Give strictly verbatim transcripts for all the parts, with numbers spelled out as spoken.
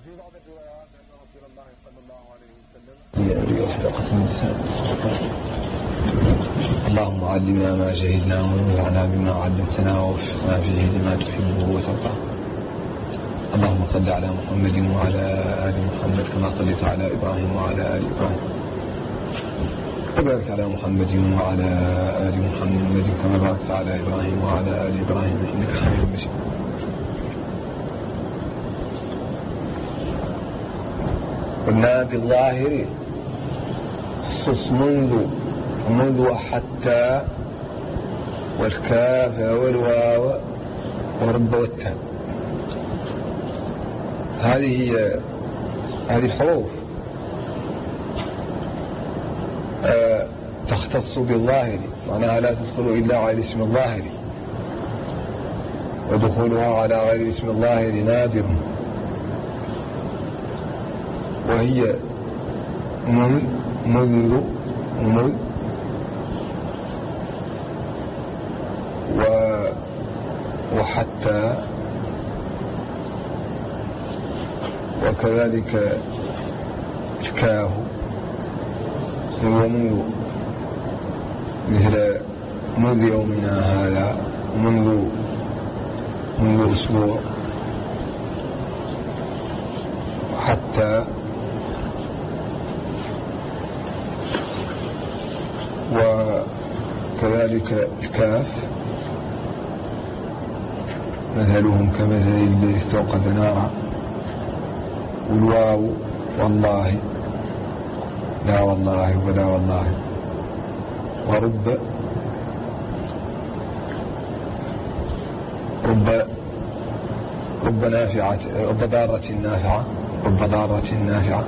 وفي بعض الروايات أن رسول الله صلى الله عليه وسلم اللهم علمنا ما جهلنا وانفعنا بما علمتنا ووفقنا فيه لما تحبه وترضى. اللهم صل على محمد وعلى آل محمد كما صليت على إبراهيم وعلى آل إبراهيم، وبارك على محمد وعلى آل محمد كما باركت على إبراهيم وعلى آل إبراهيم إنك حميد مجيد. قلنا بالظاهر خصوص منذ منذ حتى والكاف والواو ورب والتاء. هذه هي هذه الحروف أه تختص بالظاهر، معناها لا تدخل إلا على الاسم الظاهر، ودخولها على غير الاسم الظاهر نادر. وهي من منذ منذ وحتى، وكذلك الكاف ومنذ، مثل منذ يومنا هذا، منذ منذ أسبوع، حتى، وكذلك الكاف مثلهم كمثل الذي استوقد نارا، والواو والله، لا والله ولا والله، ورب رب رب نافعة، رب ضارة نافعة، رب ضارة نافعة،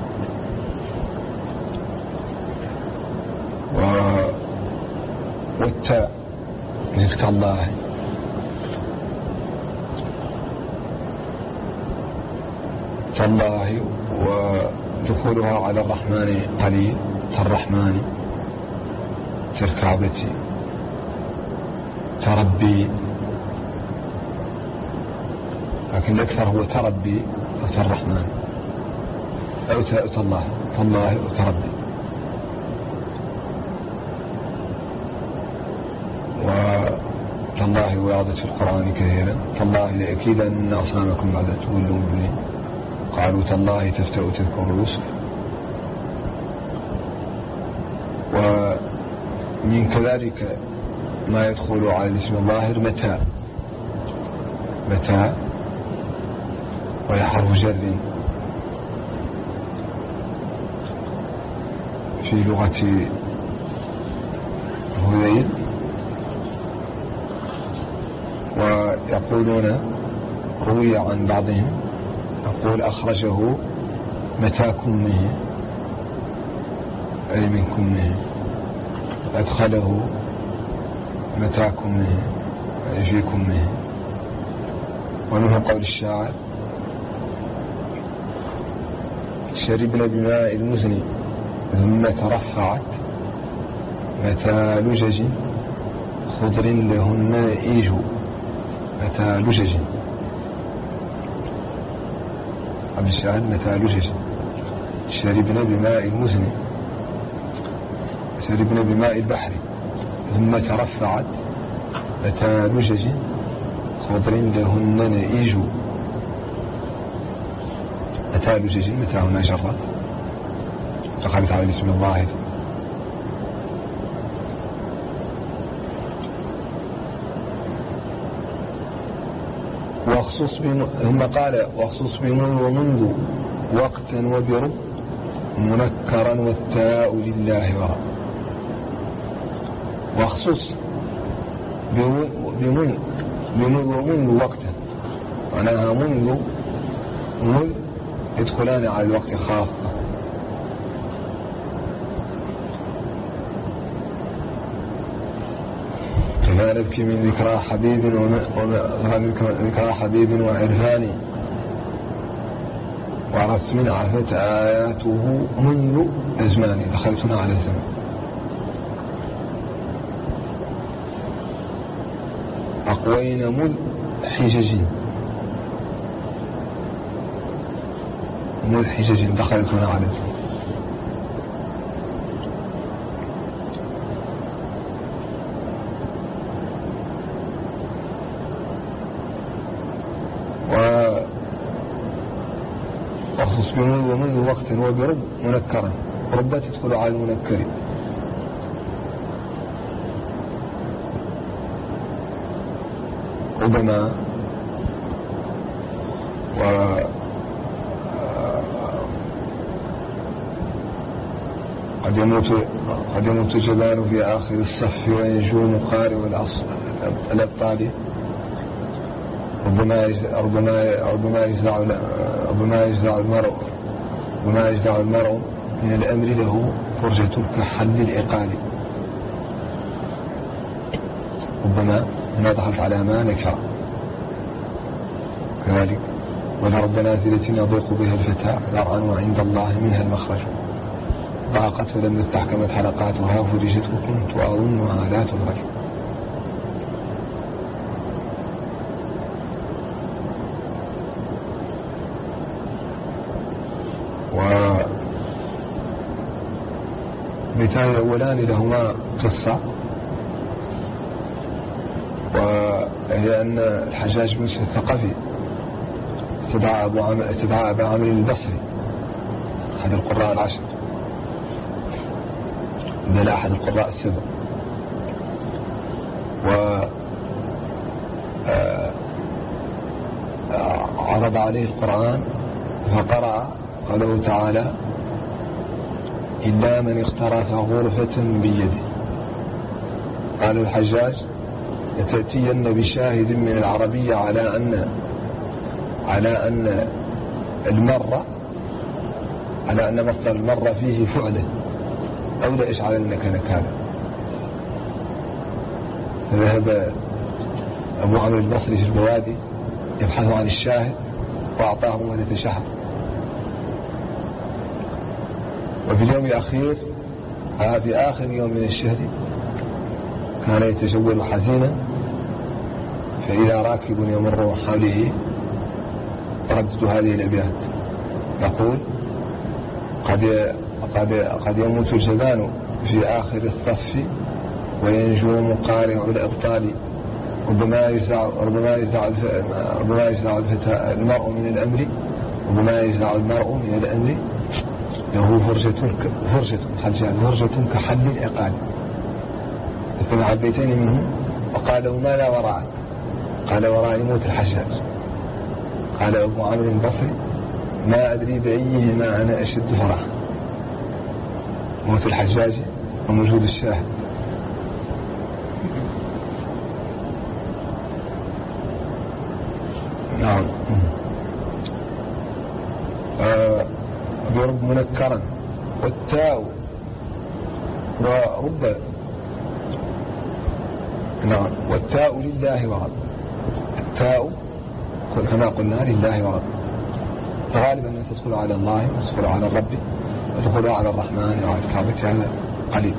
والتاء مثل الله، تالله، ودخولها على الرحمن قليل، كالرحمن، كالكعبة، تربي، لكن الأكثر هو تربي وكالرحمن، أو تالله، تالله وتربي. وتالله وردت في القرآن كثيرا، تالله لأكيدن أصنامكم بعد تولوا مدبرين، قالوا تالله تفتأ تذكر يوسف. ومن كذلك ما يدخل على الاسم الظاهر متى، متى وهي حرف جر في لغة هذيل، ويقولون روي عن بعضهم يقول أخرجه متى كمه، أي من كمه، أدخله متى كمه، أي في كمه. ومنه قول الشاعر شربنا بماء المزن ثم ترفعت متى لجج خضر لهن إيج، متى لجج، عبد الشاعر متى لجج. شربنا بماء المزن، شربنا بماء البحر ثم ترفعت متى لجج خضر لهن إيج، متى لجج، متى هنا جرت فقالت على الاسم الظاهر. وخصوص ثم قال وخصوص بمن ومنذ وقتا وبرب منكرا والتاء لله ورب. وخصوص بمن بمن ومنذ وقتا، معناها منذ منذ يدخلان على الوقت خاصة. فما نبكي من ذكرى حبيب وذكرى حبيب وعرفان، ورسم عفت آياته منذ أزمان، دخلتنا على الزمان. أقوين مذ حجج أمور حجج دخلت هنا على الزمن. وخصوص بمنذ ومنذ وقت وبرب منكرا، رب تدخل على المنكر. ربما و قد يموت قد يموت جبان في آخر الصف وينجو قارئ الأبطال. ربما ربما ربما يجزع ربما يجزع المرء ربما يجزع المرء من الأمر له فرجة كحل العقال. ربما ما دخلت على ما نكر كذلك. ولرب نازلة يضيق بها الفتى ذرعا وعند الله منها المخرج. ضاقت فلما استحكمت حلقاتها فرجت وكنت أظنها لا تخرج. ومثال الأولان لهما قصة، وهي أن الحجاج بن يوسف الثقفي استدعى أبو عمرو استدعى أبا عمرو البصري أحد القراء العشر، بل أحد القراء السبع، وعرض عليه القرآن فقرأ قوله تعالى: إلا من اقترف غرفة بيده. قال الحجاج: لتأتين بشاهد من العربية على أن على أن المرة على أن مصدر المرة فيه فعلا أو لأجعلنك نكالا. فذهب أبو عمرو البصري في البوادي يبحث عن الشاهد وأعطاه مدة شهر. وفي اليوم الأخير في آخر يوم من الشهر كان يتجول حزينا، فإذا راكب يمر حوله ردت هذه الأبيات يقول: قد قد قد يموت الجبان في آخر الصف وينجو مقارع الأبطال. ربما يجزع ربما يجزع ربما يجزع الفتى المرء من الأمر ربما يجزع المرء من الأمر له فرجة فرجة حجان فرجة كحل العقال. استمع البيتين منه وقال: ما لا وراءك؟ قال: وراء موت الحجاج. قال أبو عمرو البصري: ما أدري بأيهما أنا أشد فرحا، موت الحجاج وموجود الشاهد. نعم. آه برب منكرا، والتاء ورب نعم والتاء لله ورب. التاء كما قلنا لله ورب، غالبا أن تدخل على الله وتدخل على الرب وتدخل على الرحمن وعلى الكعبة هذا قليل.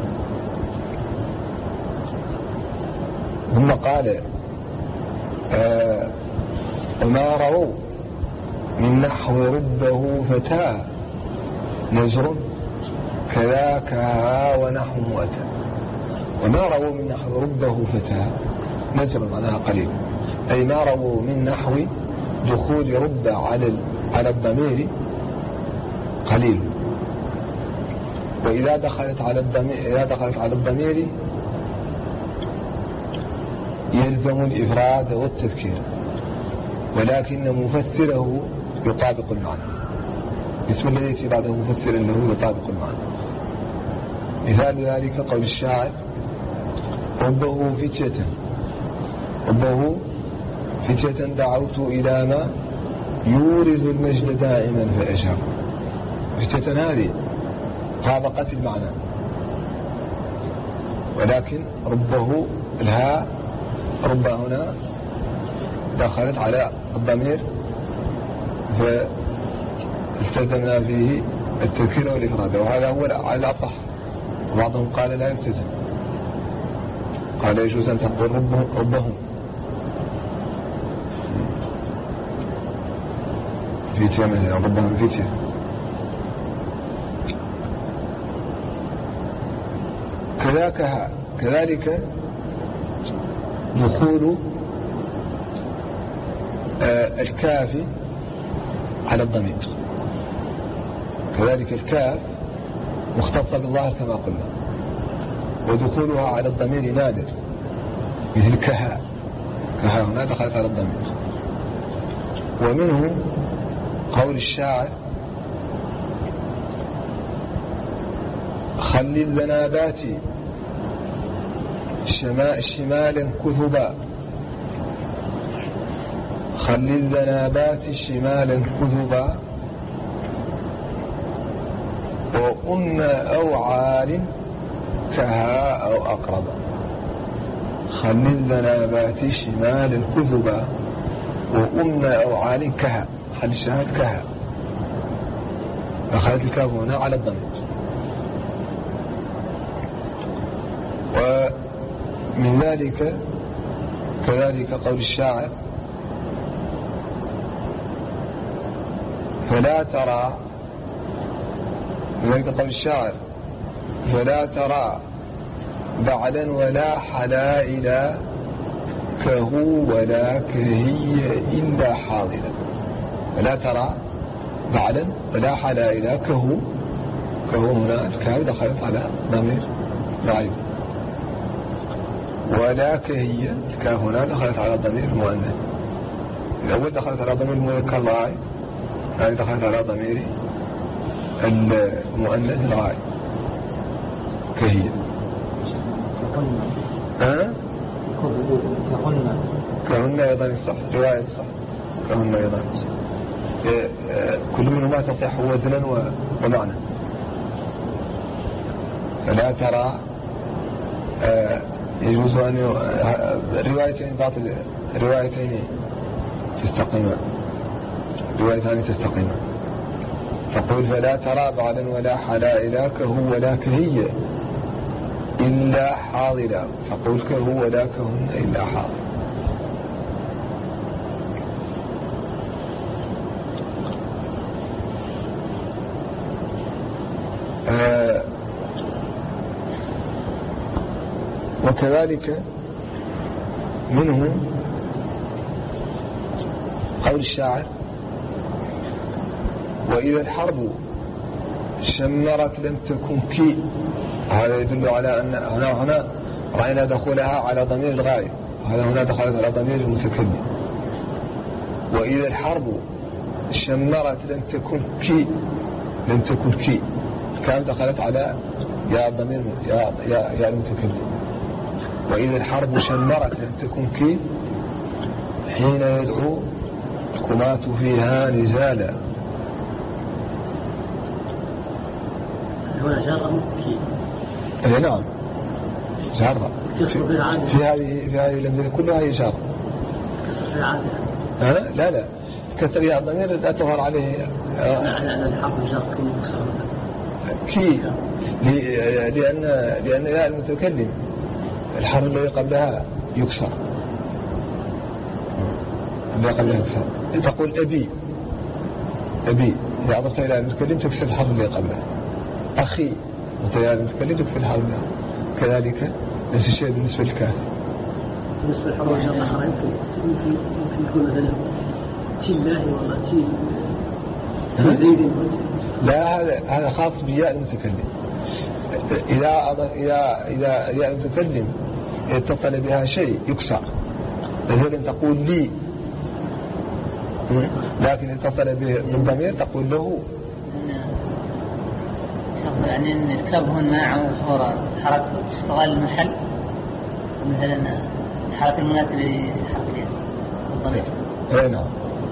ثم قال: آه وما رووا من نحو ربه فتاه نجر كذاك ونحو مؤتى. وما رووا من نحو ربه فتاه نجر معناها قليل، أي ما رووا من نحو دخول رب على على الضمير قليل. وإذا دخلت على الضمير إذا دخلت على الضمير يلزم الإفراد والتذكير، ولكن مفسره يطابق المعنى. اسم الذي يأتي بعده مفسر له يطابق المعنى. مثال ذلك قول الشاعر: ربه فتية ربه فتية دعوت إلى ما يورز المجد دائما فأجاب. فتية هذه طابقت المعنى، ولكن ربه الهاء رب هنا دخلت على الضمير فاستلزمنا فيه التذكير والإفراد، وهذا هو على الأصح. وبعضهم قال لا يلتزم، قال يجوز أن تقول ربهم ربهم فيتيا مثلا ربهم فيتيا كذاك كذلك دخول آه الكاف على الضمير، كذلك الكاف مختصة بالظاهر كما قلنا، ودخولها على الضمير نادر، مثل كها، كها هنا دخلت على الضمير. ومنه قول الشاعر: خلي الذنابات شمالا كثبا، خلي الذنابات شمالا كثبا، وأن أو عال كها أو أقربا. خلي الذنابات شمالا كثبا، وأن أو عال كها، خلي الشهاد كها، أخذت الكاف هنا على الضمير. ومن ذلك كذلك قول الشاعر: فلا ترى، من ذلك قول الشاعر: فلا ترى بعلا ولا حلائل كهو ولا كهي إلا حاضلا. فلا ترى بعلا ولا حلائل كهو، كهو هنا الكاف دخلت على ضمير ضعيف، ولا كهي الكاف هنا دخلت على ضمير المؤنث. الأول دخلت على ضمير المذكر الغائب، هذه دخلت على ضمير المؤنث الغائب كهي. ها؟ كهن كهن أيضا صح، رواية صح، كهن أيضا صح. كل منهما تصح وزنا ومعنى. فلا ترى يجوز أن روايتين باطل، روايتين تستقيمان، روايتان تستقيمان. فقل: فلا ترى بعلا ولا حلائل كهو ولا كهي إلا حاضلا. فقل: كهو ولا كهن إلا حاضل. آه وكذلك منه قول الشاعر: وإذا الحرب شمرت لم تكن كي. هذا يدل على أن هنا هنا رأينا دخولها على ضمير الغائب، وهذا هنا دخلت على ضمير المتكلم. وإذا الحرب شمرت لم تكن كي، لم تكن كي، كانت دخلت على يا ضمير يا يا يا المتكلم. وإذا الحرب شمرت لم تكن كي، حين يدعو الكماة فيها نزالا. هنا جرة كي. اي نعم جرة في, في هذه في هذه الأمثلة كلها هي جرة. أه؟ لا لا كسر يا الضمير لا تظهر عليه. لا لا الحرب جرة كي، لأن لأن يا المتكلم الحرف الذي قبلها يكسر، الذي قبلها يكسر. أنت تقول أبي، أبي إذا أضفت إلى المتكلم تكسر الحرف الذي قبلها. أخي أنت إلى المتكلم تكسر الحرف الذي. كذلك نفس الشيء بالنسبة للكاف. بالنسبة للحرف الآخر يمكن يمكن يكون مثلا تي الله ولا تي زيد. لا هذا هذا خاص بياء المتكلم. إذا إذا إذا إذا المتكلم اتصل بها شيء يكسر، مثلا تقول لي، لكن اتصل بالضمير تقول له. يعني ان الكاف هنا صورة حركة اشتغال المحل، مثلا الحركة المناسبة لحركة الضمير. اي نعم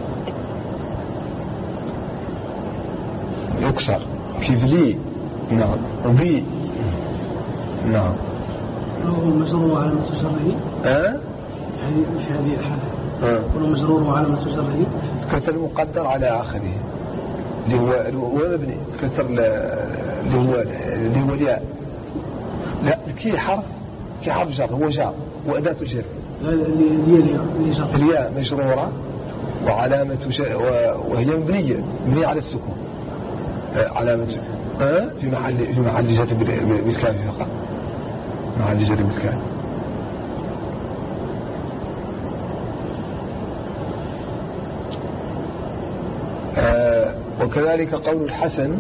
يكسر كيف لي. نعم وبي. نعم لو مجرور على مستجره. اه يعني في هذه الحالة اه ولو مجرور على مستجره كسر المقدر على آخره اللي هو هو مبني، كسر اللي هو اللي هو الياء. لا كي حرف في حرف جر، هو جار وأداة الجر. لا الياء الياء مجرورة وعلامة وهي مبنية مبنية على السكون، علامة أه؟ في محل في محل جر بالكاف فقط. مع جر بالكاف. آه وكذلك قول الحسن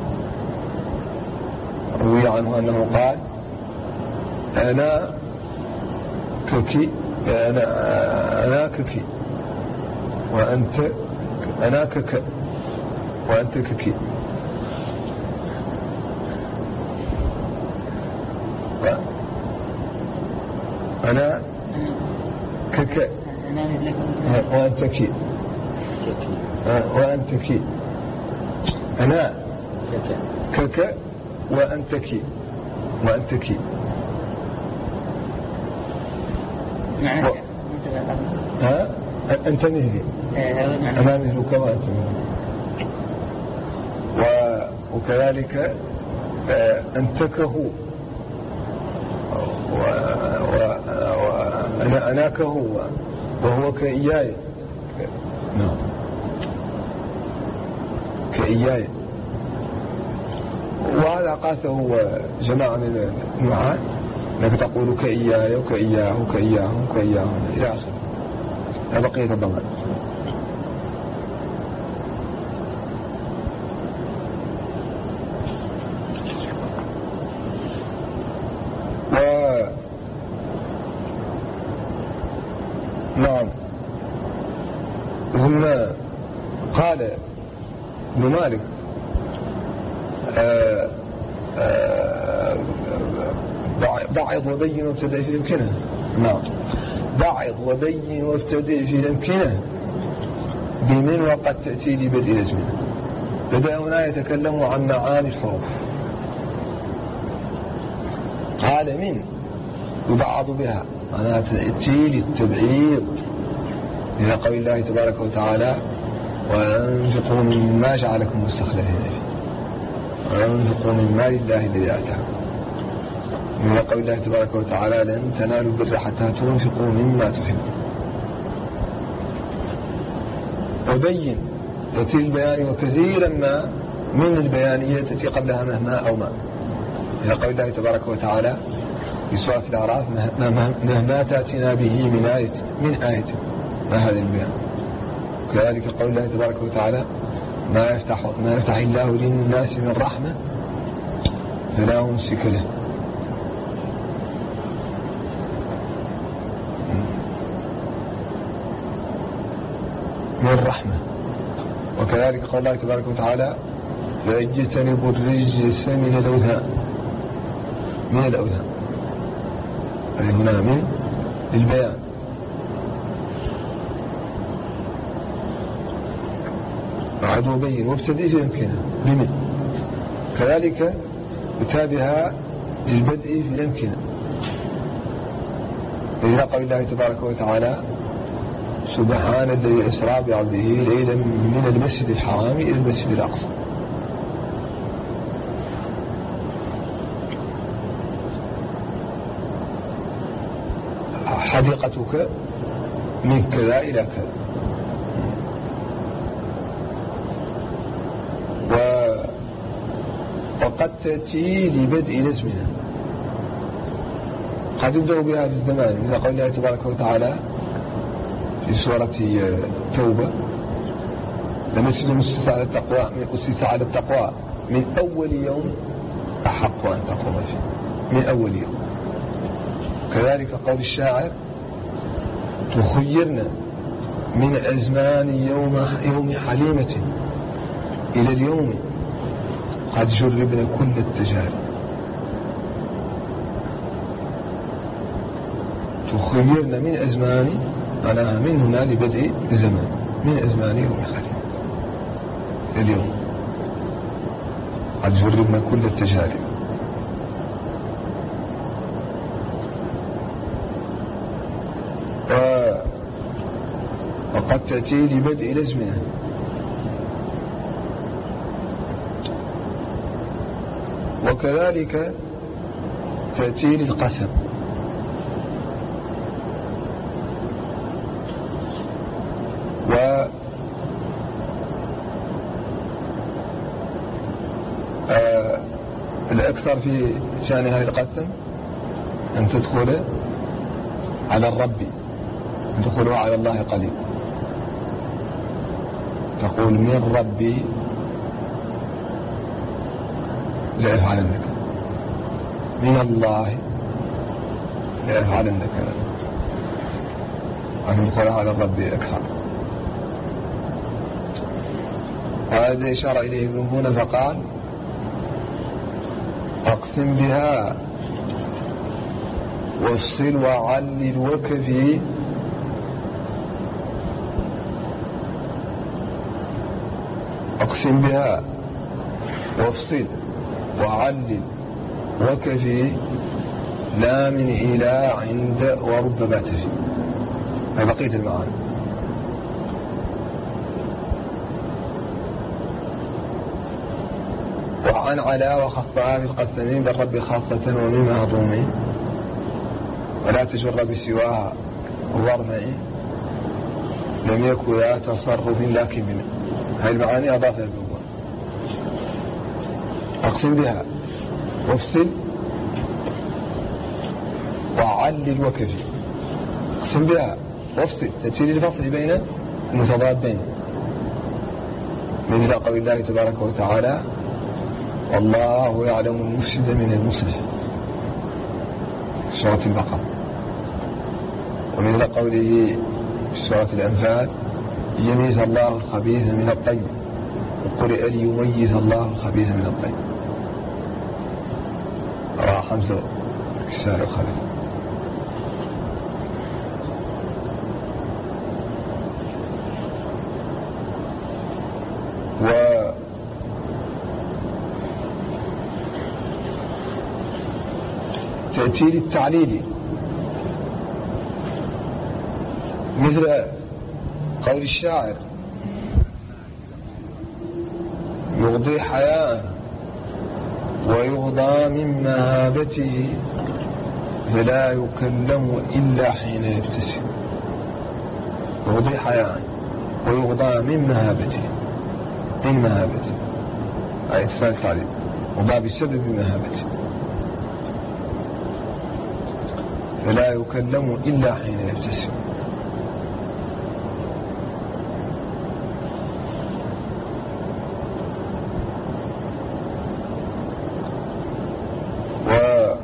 روي عنه أنه قال أنا ككي أنا أنا ككي وأنت أنا كك وأنت ككي. أنا كك وأنت كي وأنت كي. أنا كك وأنت كي وأنت كي. معنى و... ها أنت مهلي أنا مهلك وأنت مهلي. و... وكذلك أنتكه و... و... وأنا أناكه وهو كإياي. نعم كإياي. وهذا قاسه جماعة من النوعات انك تقول كإياي وكإياه وكإياه وكإياه إلى آخره. هذا بقية الضمان. و نعم ثم قال ابن مالك آآ آآ بعض وبين وابتدئ في الامكنة. نعم بعض وبين وابتدئ في الامكنة بمن وقد تأتي لبدء الازمنة. بدأ هنا يتكلم عن معاني الحروف. قال من يبعض بها أنا تأتي للتبعيض إلى قول الله تبارك وتعالى وأنفقوا مما جعلكم مستخلفين فيه وأنفقوا من مال الله الذي آتاكم. من قول الله تبارك وتعالى لن تنالوا البر حتى تنفقوا مما تحبون. وبين يأتي البيان وكثيرا ما من البيانية تأتي قبلها مهما أو ما. من قول الله تبارك وتعالى في سورة الأعراف مهما تأتينا به من آية من آية ما هذا البيان. كذلك قول الله تبارك وتعالى ما يفتح ما يفتح الله للناس من رحمة فلا ممسك له. من رحمة. وكذلك قال الله تبارك وتعالى فاجتنبوا الرجس من الأوثان من الأوثان. هنا من البيان. بعد وبين وابتدئ في الامكنة بمن. كذلك يتابعها للبدء في الامكنة إلى قول الله تبارك وتعالى سبحان الذي أسرى بعبده ليلا من المسجد الحرام إلى المسجد الأقصى. حديقتك من كذا إلى كذا. وقد تأتي لبدء الازمنة. قد يبدأ بها في الزمان من قول الله تبارك وتعالى في سورة توبة لمسجد أسس على التقوى من أسس على التقوى من أول يوم أحق أن تقوم فيه من أول يوم. كذلك قول الشاعر تخيرنا من أزمان يوم يوم حليمة إلى اليوم قد جربنا كل التجارب. تخيرنا من أزمان أنا من هنا لبدء الزمان من أزمان يوم حليمة اليوم قد جربنا كل التجارب. وقد تأتي لبدء الأزمنة. وكذلك تأتي للقسم. و الأكثر في شأن هذه القسم أن تدخل على الرب، أن تدخل على الله قليل. تقول من ربي لا يفعلنك، من الله لا يفعلنك، أن تدخل على الرب أكثر. وهذا إشارة إليه ابن هنا فقال أقسم بها وافصل وعلل وكفي أقسم بها وافصل وعلل وكفي لا من إلى عند وربما تفي. هذه بقية المعاني. وعن علا وخصها في القسمين بالرب خاصة ومما ضمي ولا تجر بسواها ضرمي لم يكن لا تصرف لكن بمن. هذه المعاني أضافها الأول. أقسم بها وافصل وعلل وكفي. أقسم بها وافصل تفصيل الفصل بين المتضادين من قول الله تبارك وتعالى والله يعلم المفسد من المصلح سورة البقرة، ومن قوله في سورة الأنفال يميز الله الخبيث من الطيب، وقرئ ليميز الله الخبيث من الطيب. رواه حمزة كسار الخبيث. و تأتي للتعليل مثل قول الشاعر يغضي حياء ويغضى من مهابته فلا يكلم إلا حين يبتسم. يغضي حياء ويغضى من مهابته، من مهابته أي اتصال تعليل، وضع بسبب مهابته فلا يكلم إلا حين يبتسم. و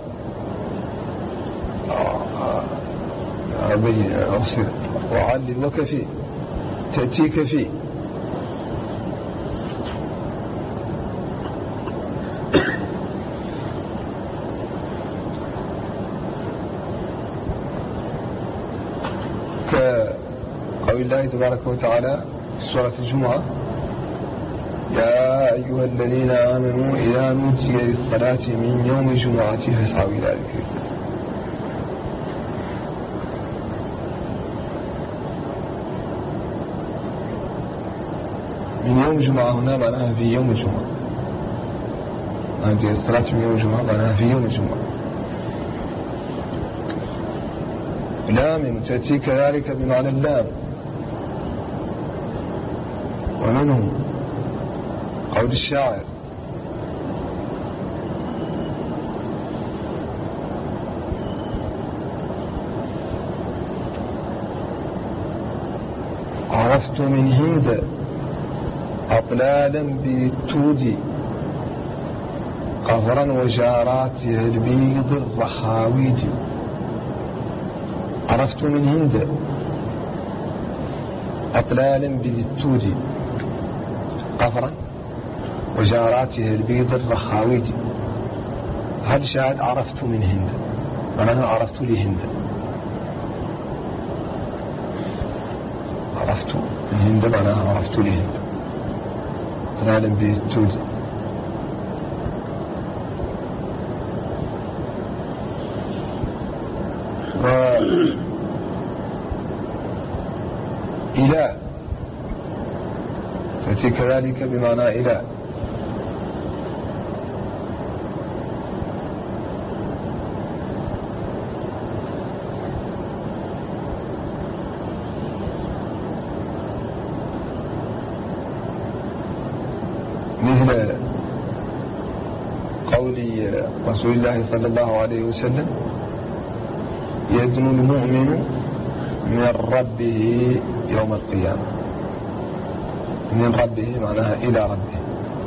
وعلل وكفي تأتي كفي كقول الله تبارك وتعالى في سورة الجمعة يا أيها الذين آمنوا إذا نودي للصلاة من يوم الجمعة فاسعوا إلى ذكر الله. من يوم الجمعة هنا معناها في يوم الجمعة، نودي للصلاة من يوم الجمعة معناها في يوم الجمعة. لام تأتي كذلك بمعنى اللام. ومنه قول الشاعر عرفت من هند أطلالا بالتود قفرا وجاراتها البيض الرخاويد. عرفت من هند أطلالا بالتود قفرا وجاراتها البيض الرخاويد. هذا شاهد عرفت من هند، وأنا عرفت لهند. عرفت من هند وأنا عرفت لهند أطلالا بالتود. و إلى تأتي كذلك بمعنى إلى. مثل قول رسول الله صلى الله عليه وسلم يدنو المؤمن من ربه يوم القيامة. من ربه معناها إلى ربه.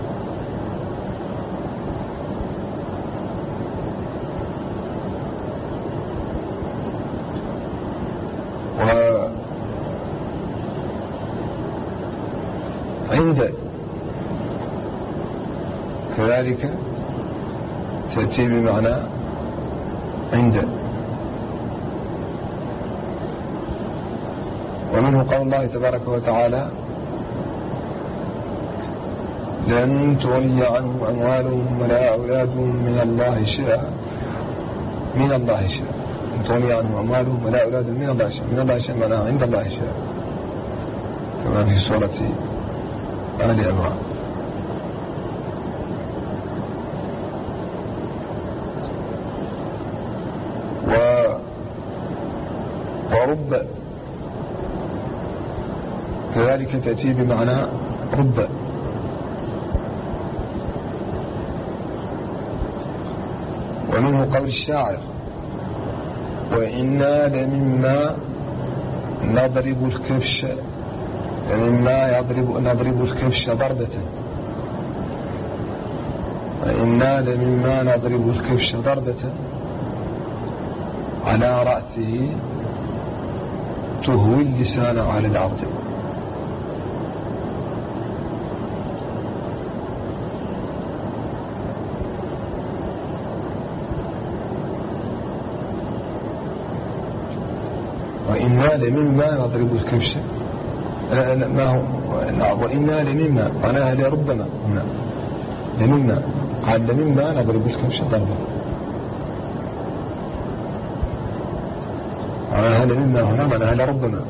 وعند كذلك تأتي بمعنى عند. ومنه قول الله تبارك وتعالى لن تغني عنهم أموالهم ولا أولادهم من الله شيئا من الله شيئا. لن تغني عنهم أموالهم ولا أولادهم من الله شيئا. من الله شيئا معناها عند الله شيئا، كما في سورة آل عمران. و ورب كذلك تأتي بمعنى رب. ومنه قول الشاعر وإنا لمما نضرب الكبش لمما يضرب نضرب الكبش ضربة. وإنا لمما نضرب الكبش ضربة على رأسه تهوي اللسان على العرض. وإنا لمما نضرب الكبش ما هو وإنا لمما معناها لربما هنا لمما قال لمما نضرب الكبش ضربا معناها لمما هنا معناها لربما.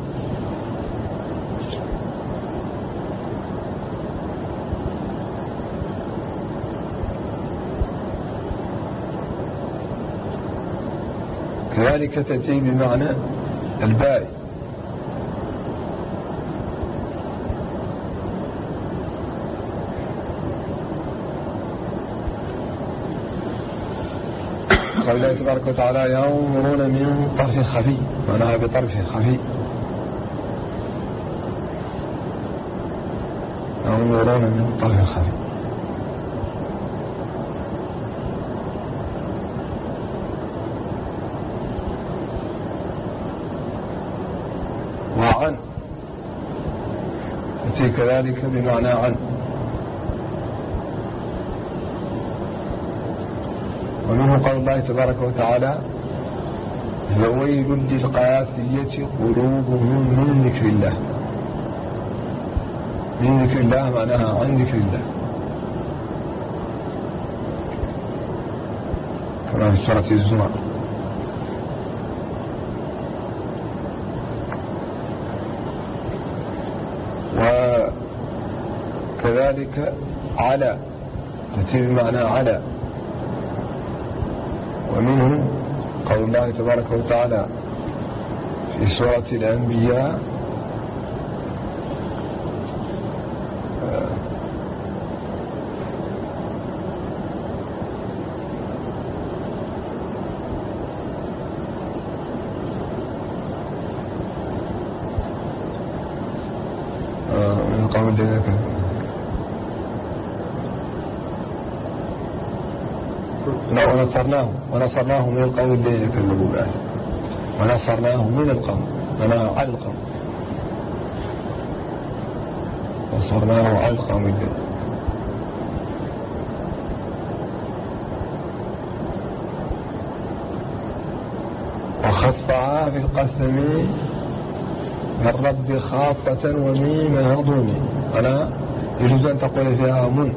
كذلك تأتي بمعنى الباء. قال الله تبارك وتعالى ينظرون من طرف خفي معناها بطرف خفي. ينظرون من طرف خفي. وعن تأتي كذلك بمعنى عن. ومنه قول الله تبارك وتعالى فويل للقاسية قلوبهم من ذكر الله. من ذكر الله معناها عن ذكر الله، كما في سورة الزمر. وكذلك على تأتي بمعنى على. ومنه قول الله تبارك وتعالى في سورة الأنبياء من قول ذلك ونصرناه ونصرناه من القوم الذين كذبوا بآياتنا. ونصرناه من القوم أنا على القوم نصرناه على القوم الذين. وخصها في القسم من رب خاصة وميم هضومي. أنا يجوز أن تقول فيها من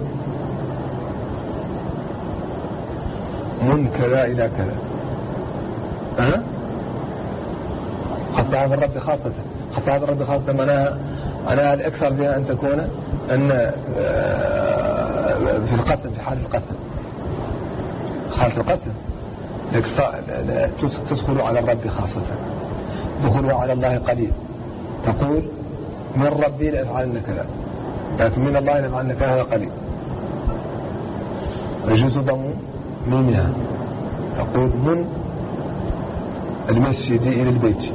من كذا إلى كذا. أه؟ خطها بالرب خاصة. خطها بالرب خاصة معناها أنا الأكثر فيها أن تكون أن في القسم في حال القسم حال القسم تدخل على الرب خاصة، دخلها على الله قليل. تقول من ربي لأفعلن كذا، لكن من الله لأفعلن كذا قليل. يجوز ضم ميمها، تقول من المسجد إلى البيت،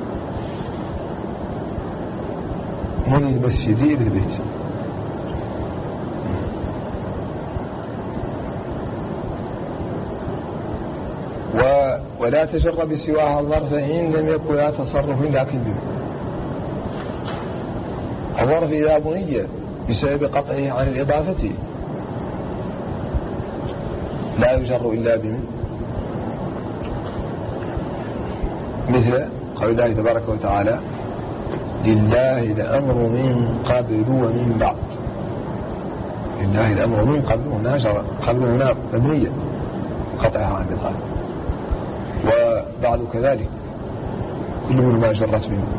من المسجد إلى البيت. و... ولا تجر بسواها الظرف إن لم يكن لا تصرف لكن به. الظرف إذا بني بسبب قطعه عن الإضافة لا يجر إلا بمن، مثل قول الله تبارك وتعالى لله الأمر من قبل ومن بعد. لله الأمر من قبل هنا جر، قبل هنا مبنية قطعها عن الإضافة، وبعد كذلك كل من ما جرت منه.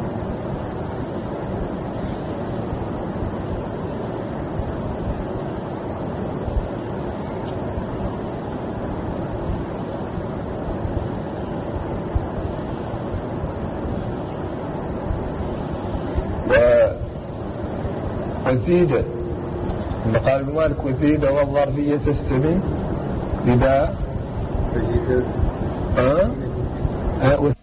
وزيد قال ابن مالك وزيد والظرفية تستبن بباء أه؟